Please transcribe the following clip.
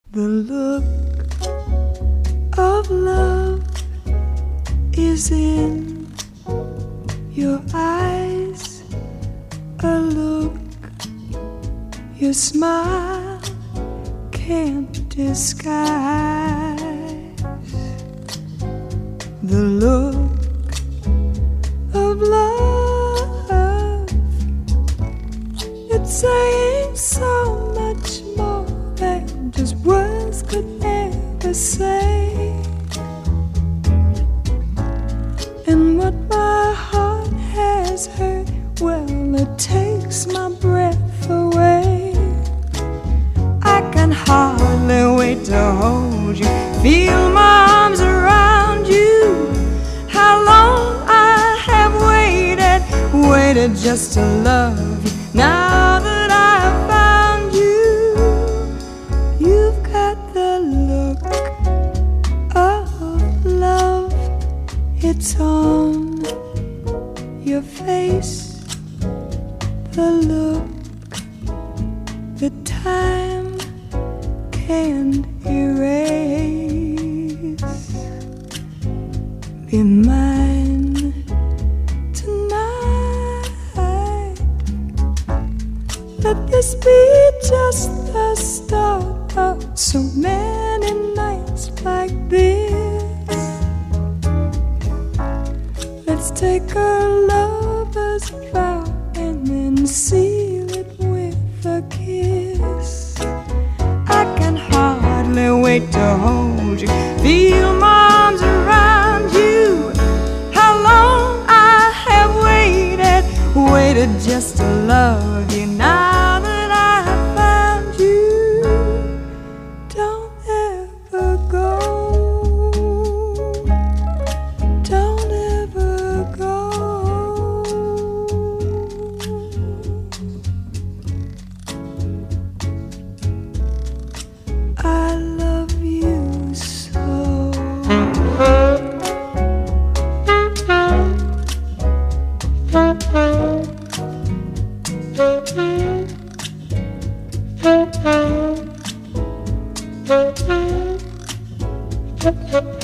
The look of love is in your eyes, a look your smile can't disguise. The look of love, it's saying so much more than just words could ever say. And what my heart has heard, well, it takes my breath away. I can hardly wait to hold you, feel my arms around you. How long I have waited just to love you. Now that I've found you, you've got the look of love. It's on your face, the look that time can't erase. Be mine tonight. Let this be just the start of so many nights like this. Let's take a lover's vow and then seal it with a kiss. I can hardly wait to hold you, feel my arms around you. How long I have waited just to love you. Now that I have found you, don't ever go. Don't ever go. I love you so. Thank you.